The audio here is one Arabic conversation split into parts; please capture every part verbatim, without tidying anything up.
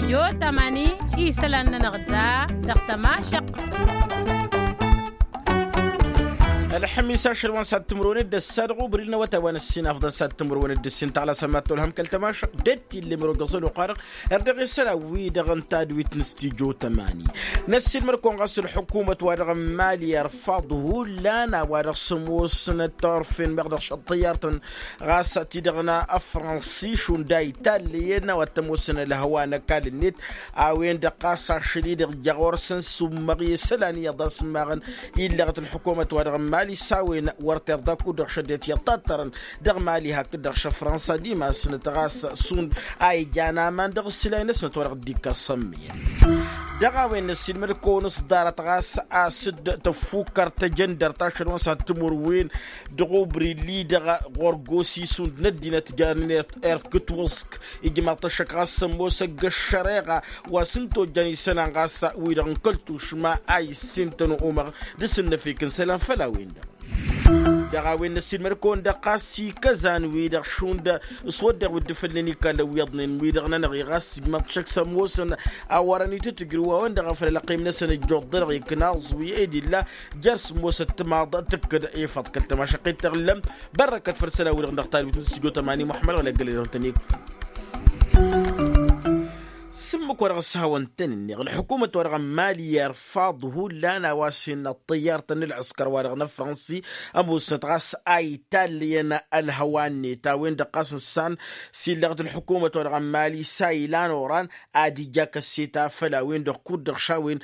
جو تماني إيسلان نغدا دقتماشق الحميس عشر وان سات تمرون الدسار غوبرنا وتوان السين أفضل سات تمرون الدسين تعالى سمات لهم كالتماش دتي اللي مرو قصل وقارق الرغي سلاوي دغن تادوي تنستيجو تماني نسي المركون غسل الحكومة ورغ مالي يرفضه لانا ورغ سموس سنتورفين مغدق شطيارتن غاسة تدغنا أفرنسي شون داي تالينا وتموسنا لهوانا كالنيت اوين دقاسة شديد جغورسن سمغي سلاني يضاس مغن إلا الحكومة ورغ مالي ساوين ورتر كودر شديت يطاترن دغ مالي هكدر فرنسا ديما سنتغاس سون اي جانا من دغ سلاين سنتورغ ديكا سمية دغاوين نسيل مركو نص دارت غاس اسد تفوكر تجندر تاشر وان ساتمور وين دغوبري لي دغ غورغوسي سون ندينا تجانيت اركتوسك يجمع تشك غاس موسى قشريغا وسنتو جاني سنان غاس ويدغن كلتوش ما اي سنتنو عمر دسن فيكن سلام فلاوين دغاوين نسيل مركون دقاسي كزان ويدغ شوند صودغ ودفلني كان ويضنين ويدغ نغي غاس ما تشك سموسن اوراني تتغروا وندغ فلقيم نسن الجودر يكناز ويدي لا جرس موسى تماض تكد اي فض كلت ما شقيت تغلم بركه فرسلا ويدغ نختار بتنسجو ثمانية محمد ولا قال له تنيك سمك ورغ السهوان تنني الحكومة ورغ مالي يرفضه لانا واسين الطيار تن العسكر ورغ فرنسي أمو ستغاس أي تالينا الهواني تاوين دقاس السان سيلغت الحكومة ورغ مالي سايلان وران آدي جاك السيتا فلاوين دغ كود دغ شاوين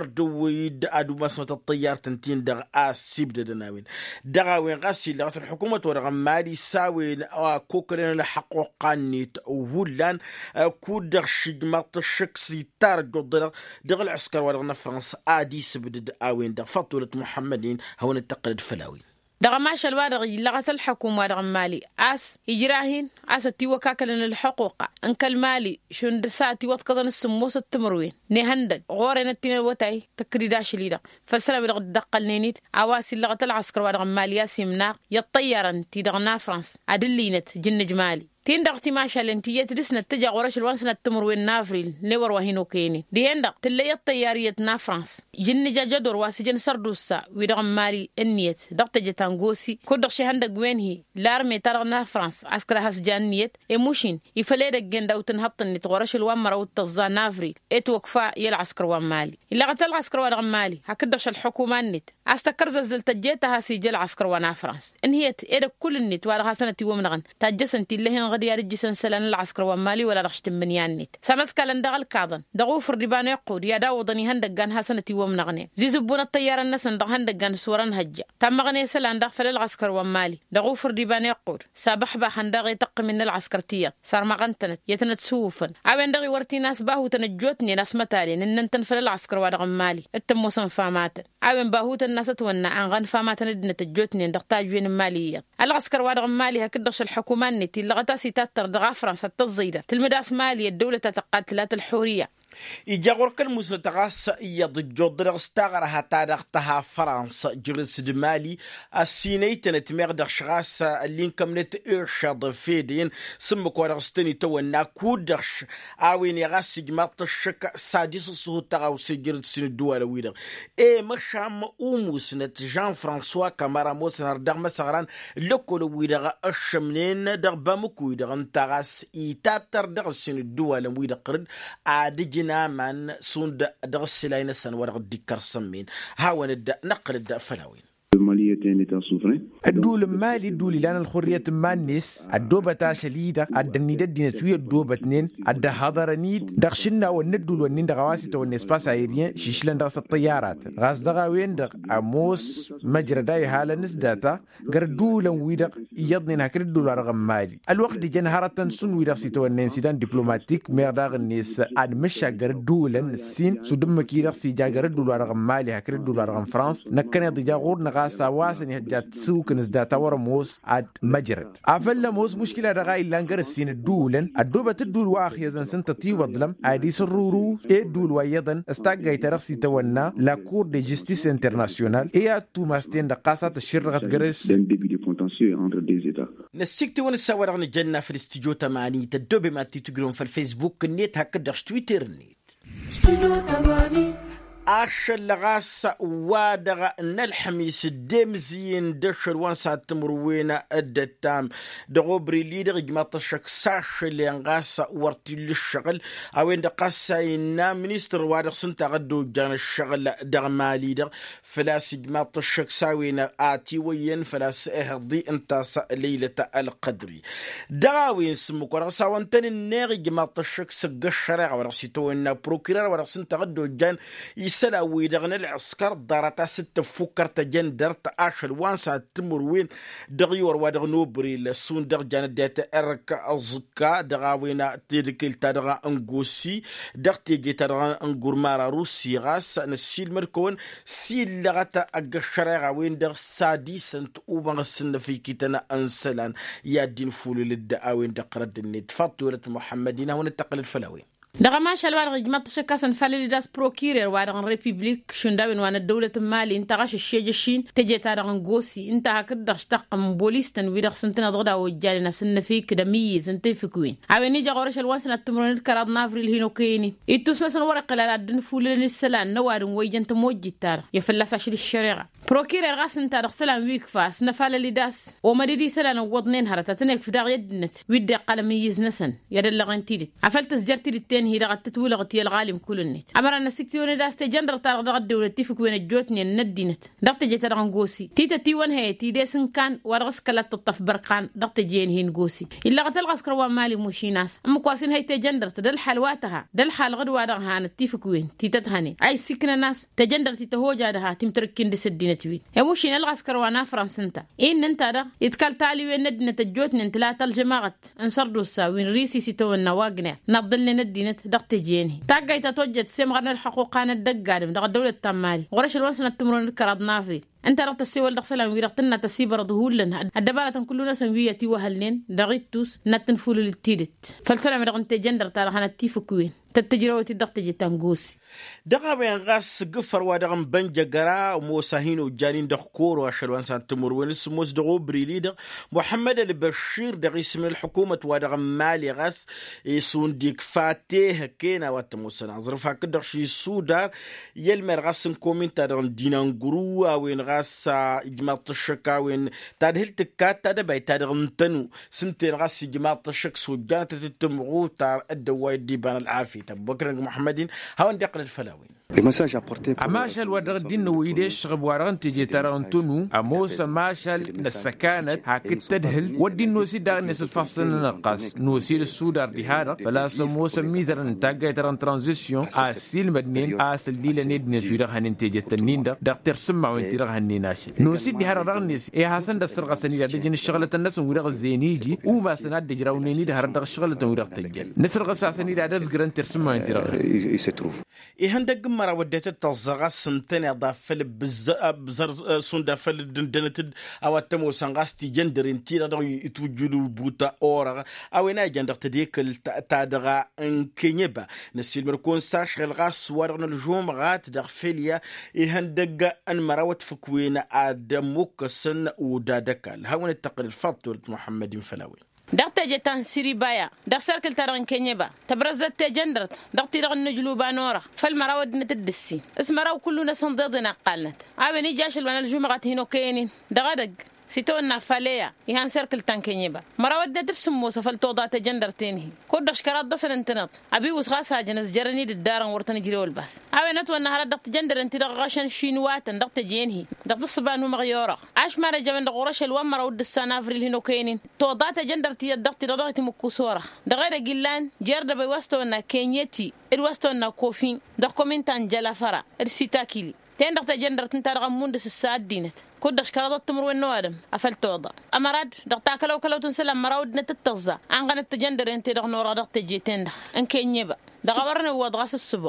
وردويد أدو مسمة الطيار تنتين دغ آسيب دناوين دغاوين غاسي لغت الحكومة ورغ مالي ساوين كوكرين لحقوقاني وولان كود دغ شجمة الشخصي تارجو دغ دغ العسكر ورغنا فرنسا آدي سبدد آوين دغ فطولة محمدين هون التقلد فلاوين دغ ماشا الوارغ لغت الحكومة ورغ مالي أس إجراهين أس تيوى كاكلن الحقوق أنك المالي شون ساعتي واتقضن السموس التمروين نهندق غورين التين الوتاي تكريداش ليدا فسلا ورغ دقل نينيت عواسي لغت العسكر ورغ مالي ياسي مناق يطيرن تيدغنا فرنس أدلينت جن جمالي تين دقتي ماشا لنتيجة تدسنا التجا غورش الوانسنا التمروين نافريل نور وهينو كيني ديين دق تلي الطيارية نا فرنس جن جا جدور واسجن سردوسا ويدغم مالي النيت دقت جتانغوسي كودق شهندق وين هي لارمي ترغنا فرنس عسكر هاس جانيت اموشين يفليدق جندا وتنهطن نتغورش الوان مراوت تغزا نافريل اتوقفا يلعسكر وان مالي إلا غتل العسكر ودغم مالي هكدش الحكومة النت استكر زلزل تجيتها سيجي العسكر وانا فرنس انهيت ايدك كل النت وارغا سنة ومنغن تجسن تلهن غدي يرجي سنسلان العسكر ومالي ولا رخشت منيان نت سمس كلن دغل كاظن دغو فردبان يقود يا داوضني هندقان هاسنتي ومنغني زيزبون الطيار الناس دغ هندقان سوران هجا تم غني سلان دغ فل العسكر ومالي دغو فردبان يقود سابح با هندغ يتق من العسكرتيه صار مغنتنت يتنت سوفن اوين دغي ورتي ناس باهو تنجوتني ناس متالين ان انت فل العسكر ودغ مالي التموسن فامات اوين باهو الناس تونا ان غن فامات ندن تجوتني دغ تاجوين ماليه العسكر ودغ مالي هكدش الحكومه نتي لغتاسي تتر دغ فرنسا تزيده تلمداس ماليه الدوله تقاتلات الحوريه إجاور كل تغاس يض جودر استغرها تاريختها فرنسا جلس دمالي السينيتنا تمغدر شغاس اللي كملت إرشاد فيدين سمك ورغستني تو ناكودرش آوين يغاس جمارت الشك سادس سهو تغاوس جرد سن الدولة ويدر إيه مشام أموس نت جان فرانسوا كامارا موسن هردغ مسغران لكل ويدر الشمنين در بامك ويدر انتغاس إيتاتر در سن الدولة ويدر قرد عادي نامن سوند درس لين السن ورق الدكر سمين هاون الد نقل الد فلاوين الدول مالي الدول لان الخرية مانيس الدوبة شليدة الدنيد الدين شوية الدوبة اثنين الد حضر نيد دخشنا والندول والنين دغواسي والنسباس عيرين شيشلن درس الطيارات غاز دغاوين دغ اموس مجرى داي حالا نسداتا غير دولا ويدغ يضنين هكر الدول رغم مالي الوقت دي جنهارة سن ويدغ سيتو النسيدان دبلوماتيك ميرداغ الناس اد مشا غير دولا السين سودم كيدغ سيجا غير الدول رغم مالي هكر الدول رغم فرانس نكنا ديجا غور نغاسا واس وصني هجات سوق نزدات ورا موس عد مجرد أفلا موس مشكلة رغاي لانجر السين الدولن الدوبة الدول واخي يزن سنت تيوضلم عادي سرورو إيه دول ويضن استاقاي ترخصي تونا لا كور دي جستيس انترناسيونال إيه توماستين دقاسات الشرغة جرس نسيكتي ونساور عن الجنة في الاستيجو تماني تدوبي ما تيتقرون في الفيسبوك النيت هكذا تويتر النيت استيجو تماني أشل غاس وادغ نلحميس دمزين دشر وانسا تمروينا الدتام دغوبري ليدغ جماط الشك ساش اللي انغاس ورتي للشغل اوين دقاسا ينا منيستر وادغ سنتا غدو جان الشغل دغ مالي دغ فلاس جماط الشك ساوينا آتي وين فلاس اهضي انتاسا ليلة القدري دغاوين سموك ورغسا وانتن الناغي جماط الشك سق الشرع ورغسيتو انا بروكرار ورغ سنتا غدو جان سلاوي دغن العسكر دارتا ست فكر تجن درت اشل وانسا تمروين دغيور ودغنو بريل سون دغ جان ديت ارك ازكا دغاوينا تيدكل تدغا انغوسي دغتي جي تدغا انغورمارا روسي غاس نسيل مركون سيل لغتا اغشرا وين دغ سادي سنت اوبن سن في كيتنا انسلان يا دين فول للدعاوين دقرد النت فطوله محمدين ونتقل الفلاوي دغه ما شال وارغ جماعة شكاسن فالي داس بروكيرر وارغ ريبوبليك شنداوين وانا الدولة المالي انت غاش الشيجشين تجي تارغن غوسي انت هكذا اشتق من بوليستن ويدغ سنتنا ضغدا وجالنا سن فيك دميز انت فيكوين عاوني جا غورش الوانسن التمرون الكراد نافري الهينو كيني يتوسنا سن ورق لا دن فولن السلان نوار ويجنت موجي تار يفلس عشر الشريعه بروكيرر غاس انت رسلان ويك فاس نفال لداس ومديدي سلان وضنين هرتتنك في داغ يدنت ويد قلم يزنسن يدل غنتيدي عفلت سجرتي هي رغت تولغت يا الغالم كل النت امر ان سكتيون داس تجندر تاغ الدوله تفك وين الجوتني الندينت دقت جيت رانغوسي تيتا تي ون هي تي ديسن كان ورغس كلت تطف برقان دقت جين هي نغوسي الا قتل غسكر مالي موشي ناس ام كواسين هي تجندر تدل حلواتها دل حال غدوا دغ هان تفك وين تيتا تهني اي سكن ناس تجندر تتهوجا دها تمتركين دي سدينه وين يا موشي الغسكر وانا فرنسنتا ان انت دا يتكل تالي وين ندنت الجوتني انت لا الجماعه انصردوا ساوين ريسي ستونا واغنا نضل ندينت دقت جيني تاقاي تتوجد سيمغرنا الحقوقان الدقادم دغ الدولة التمالي غرش الوانسنا التمرون الكراد نافري انت رغت السيول دغسلا ويرغتنا تسيبر ظهولن الدبارة كلنا سنويتي وهلين دغيتوس نتنفول للتيدت فالسلام رغنت جندر تارغنا التيفكوين تتجروتي الضغط جتانغوسي دغابين غاس قفر ودغم بنجقرا وموساهين وجانين دخكور واشلوان سانتمور ونس موس دغو بريليدغ محمد البشير دغ اسم الحكومة ودغم مالي غاس يسون ديك فاتيه كينا واتموسنا عزرفها كدغ شي سودار يلمر غاس نكومين تادغن دينانغرو وين غاس إجماع الشكا وين تادهل تكات تادباي تادغن تنو سنتين غاس إجماع الشك سوجانة تتمغو تار الدوايد ديبان العافية بكر محمدين هاون دقل الفلاوين ماشال ودغ دين ويديش غب وارغن تيجي ترانتونو اموس ماشال السكانت هاكت تدهل ودين نوسي داغ نس الفصل نقاس نوسي السودار دي هذا فلا سموس ميزرن تاغاي تران ترانزيشن اسيل مدنين اسل دي لنيد نفيرغ هنين تيجي تنين دا دكتور سمع وين تيرغ هنيناش نوسي دي هذا رغنيس اي حسن دسرغ سني دجين الشغله الناس ويرغ زينيجي وما سناد دجراونيني ده هرد الشغله ويرغ تجل نسرغ ساسني دا دزغرن ترسمع وين تيرغ يستروف اي هندق مرة وديت التزغى سنتين أضافل بزر سندا فل دندنتد أو تمو سانغاستي جندرين تيرا دو يتوجدوا بوتا أورغ أو إنا جندر تديك التادغى إنكينيبا نسيل مركون ساش غلغاس ورغن الجوم غات دغفليا يهندق أن مراوت فكوين آدموك سن ودادكال هاون التقرير فطورة محمد فلاوي دقت جتان سيري بايا دق سركل ترغن كنيبا تبرزت جندرت دقتي رغن نجلوبا نورا فالمراود نتدسي اسمراو كلنا صندضنا قالنت عاوني جاشل وانا الجمعة هينو كينين دغدق سيتونا فاليا يهان سيركل تانكينيبا مراود ندرسم موسى فالتوضات جندرتينه كودش كرات دسن انتنط ابي وسغاسا جنس جرني الدارن ورتن جريول باس عاونت وانا هرا دقت جندر انت دغاشن شينوات دقت جينهي دقت الصبان مغيورا عاش مارا جمن دغورش الوام مراود السنافريل هينو كينين توضات جندرتي دقت دغت مكسوره دغير جيلان جرد بي وستونا كينيتي الوستونا كوفين دغ كومنتان جلا فرا ارسيتاكيلي تين دقت جندر تنترغ موندس الساد دينت كودش كرادت تمر وين نوادم أفلت وضع أمراد دقتا كلو كلو تنسلم مراود نتتغزى عن غنت تجندر انت دغ نورا دقت جيتين ده انكي نيبا دغورنا وضغاس السبوع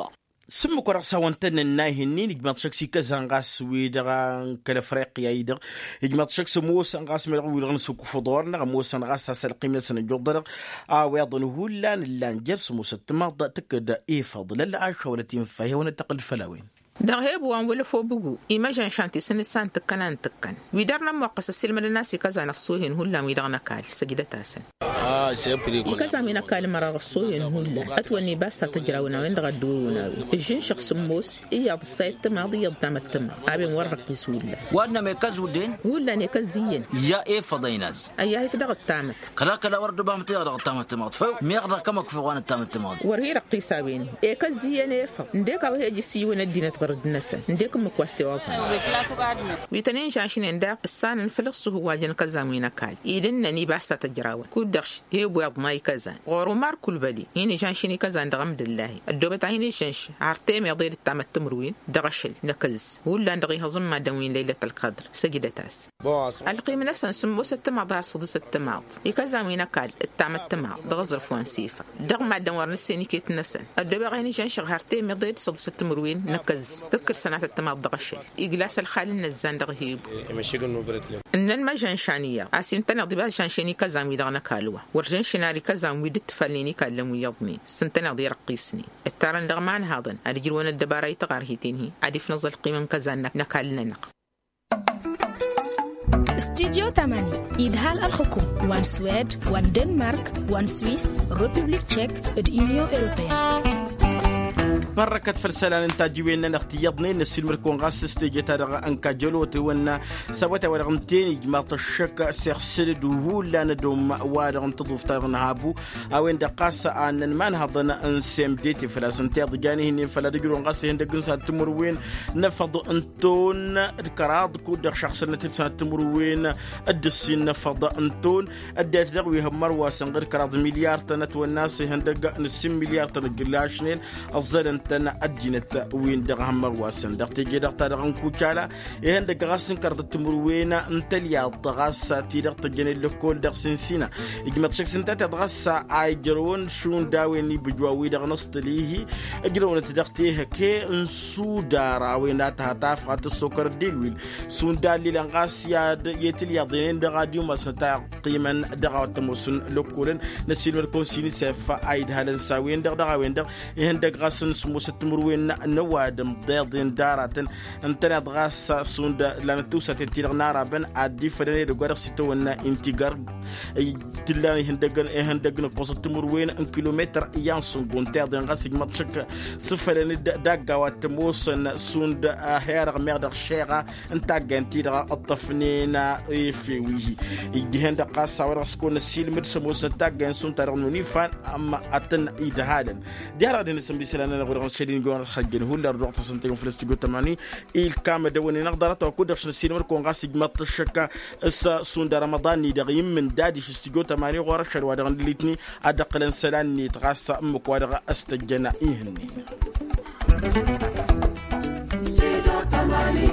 سمو كرا سوانتن الناهنين يجمع شخصي كذا نقاس ويدغا كالافريقيا يدغ يجمع شخص موسى نقاس ملغو يغنسو كفضورنا موسى نقاس هسا القيمة سنجدر اه ويضنه لان لان جرس موسى تمضى تكد ايه فضل لا عايشة ولا تنفاها ونتقل فلاوين دغيب وان ولا فو بغو ايماجن شانتي سن سان تكنان تكن ويدرنا موقس السلم الناس كذا نفسوهن هلا ويدغنا كال سجدتاسن اه سيبري كذا من كال مرا غسوهن هلا اتوني بس تجراونا وين دغدونا الجن شخص موس اي الصيت ماضي يضم التم ابي مورق يسول وانا ما كزودين ولا نكزين يا ايه فضيناز اي هيك دغ التامت كلا كلا ورد بام تيغ التامت ماض فو ميغدا كما كفوان التامت ماض ورهي رقي سابين ايه كزين ايه ف نديك وهي جسي وندينا رد نسن نديك مكواستي وازن ويتنين شاشين نداق السان الفلس هو واجن كذا مينا كال يدنني باستا تجراوه كودخش يبو يضماي كذا غورو مار كل بدي هني شاشيني كذا ندغم الله الدوبت عيني شنش عرتيم يضيل التام التمروين دغشل نكز ولا ندغي هضم ما دوين ليله القدر سجدتاس القيم نسن سمو ست مضار صدس التماض يكذا مينا كال التام التماض دغزر فوانسيفا دغ ما دور نسني كيت نسن الدوبت عيني شنش عرتيم يضيل صدس التمروين نكز تذكر سنة التماض غشل إجلاس الخال النزان دغهيب إن المجان شانية عسين تنقضي بها شانشيني كذا ميدغنا كالوا ورجن شناري كذا ميدت فليني كالمو يضني سنتنا ضي رقيسني التارن دغمان هذا أرجلون الدبارة يتغارهيتينه عدي في نظر قيمة كذا نكالنا نق استديو ثمانية إدهال الحكوم وان سويد وان دنمارك وان سويس ريبوبليك تشيك اليونيون أوروبية بركة فرسلان انتاجي وين نختيضني نسيل مركون غاس استيجي تارغ انكا جلوتي ونا سوات ورغمتين يجمع الشك سيخسل دوهولا ندوم وارغم تضوف تارغ نهابو اوين دقاس ان من هضنا انسيم ديتي فلاسن تيض جاني هنين فلا دقرون غاس هندقن سا تمروين نفض انتون الكراض كود شخص نتيت سا تمروين الدسين نفض انتون اديت دغوي همر واسن غير كراض مليار تنت والناس هندق نسيم مليار تنقلاشنين الظل تنا أدينة وين دغهم واسن دغ تجي دغ تدغن كوشالا يهن دغ غاسن كرد تمروينا انتليا دغاس تيدغ تجني لكول دغ سنسينا يجمع شخص انت دغاس عايجرون شون داويني بجواوي دغ نصتليه اجرون تدغتيه كي انسو دارا وين تهتاف غات السكر ديلويل سون دالي لغاس يا يتليا دين دغ ديو مستا قيما دغ تموسن لكولن نسيل الكونسيني سيف عيد هالن ساوين دغ دغ وين دغ يهن دغ غاسن موسى تمروين نوادم ضيضين داراتن انتنا دغاس سوند لان توسا تنتير نارا بن عدي فرني دغور سيتونا انتيغار تلاني هندغن هندغن قوس تمروين ان كيلومتر يانسون غونتير دن غاسك ماتشك سفرني دغاوات موسن سوند هير ميردر شيغا انتا غنتير الطفنينا في وجي يجي هند قاس ورسكون السيل مرس موسى تاغن سون ترنوني فان اما اتن ايدهالن ديار دين سمبيسلان غير شدين جوار حقين هو اللي رجعت سنتين في الاستيجو تماني الكام دوني نقدرت أقول دخل السينما كون غاسي جمعت الشكا الس سون رمضان ندقيم من دادي في الاستيجو تماني غور شروع دغن ليتني أدقلن سلان نتغاس مقوادغ استجنا إيهني سيدو تماني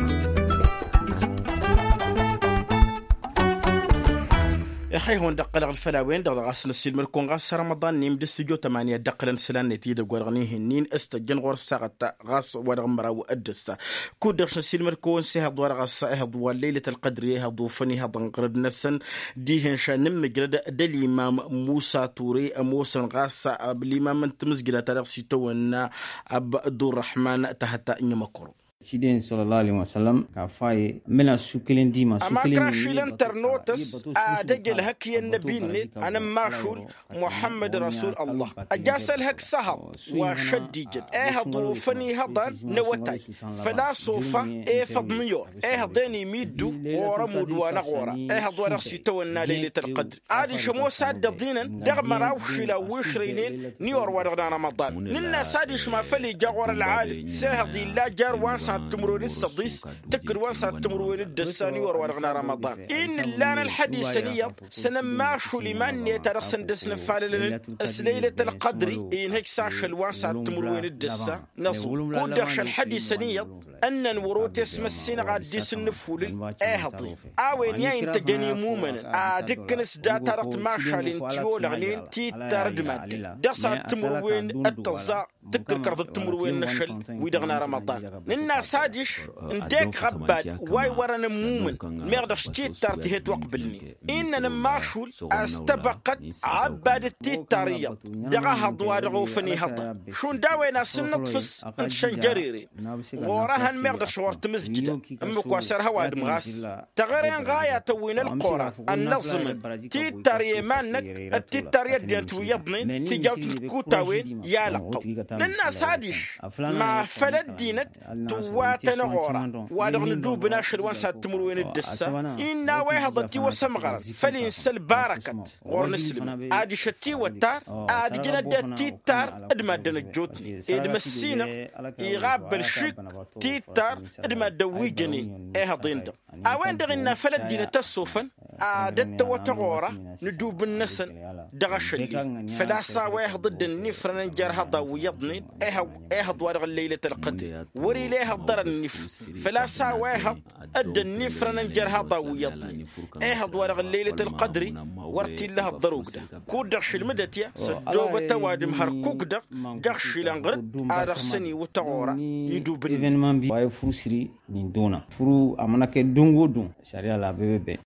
يحيى هون دقل الفلاوين دغ غاسن السيد مركون غاس رمضان نيم دستجو ثمانية دقلن سلان نتي دغ غرني هنين استجن غور ساعه غاس ورغ مراو ادس كودرش السيد مركون سي هض ور غاس هض ليله القدر هض فني هض قرد نفسن دي هنشا نم جرد دل امام موسى توري موسى غاس بالامام تمسجد تاريخ سيتونا اب عبد الرحمن تحت نمكرو سيدنا صلى الله عليه وسلم كفاي من سكلين ديما سكلين أما كراشي الانترنوتس أدجل هكي النبي أنا ماشول محمد رسول الله أجاسل هك سهل وشديد إيه ضوفني هذا نوتاي فلا صوفة إيه فضنيو إيه ضيني ميدو ورمود ونغورا إيه ضورا سيتونا ليلة القدر عادي شمو ساد دينا دغم راوشي لو وشرينين نيور ورغنا رمضان ننا سادي شما فلي جاور العالي سهدي لا جار وانسا تمرون الصديس تكر وانسا تمرون الدساني ورغنا رمضان إن اللان الحديث نيض سنماشو لمن يترسن دسن فعل ليلة القدر إن هيك ساشل وانسا تمرون الدسا نصو كودخش الحديث نيض أن نوروت اسم السنة غاد ديس النفول اهضي آوين يين تجني مومنا آدكنس داتا رت ماشا لين تيول غنين تي تارد مادي دسا تمروين التلزا تكل كرد التمر وين نشل ويدغنا رمضان ننا سادش نديك غباد واي ورنا مومن ما يقدرش تيتار تهت وقبلني إننا ماشول استبقت عباد التيتارية دغاها دوار فني هضا شون داوينا سنطفس شنجريري وراها ما يقدرش ورت مسجد أمك واسرها واد مغاس تغيرين غاية توين القرى النظم تيتارية مانك التيتارية ديانت ويضني تجاوت الكوتاوين يالقو لنا سادش ما فلت دينت تواتنا غورا وادغ ندوب ناشر وانسا تمروين الدسة إنا ويهضتي وسمغرد فلينسل باركت غور نسلم آدي شتي وطار آدي جنا تيتار ادمادنا الجوتني ادم السينة يغاب بالشك تيتار ادماد ويجني ايه ضيندم اوين دغنا فلت دينت السوفن آدت وتغورا ندوب النسن دغشلي فلاسا ويه ضد النفر ننجر هضا ويضني ايه ايه دوار الليلة القدر وري ليه ضر النف فلاسا ويه اد النفر ننجر هضا ويضني ايه دوار الليلة القدر ورتي لها الضروق ده كود دغش المدتيا سدوبة وادم هركوك دغ دغش لنغرد ارسني وتغورا يدوب ايفينمنت بي واي فروسري نيندونا فرو امانك دونغو دون شاريا لا بيبي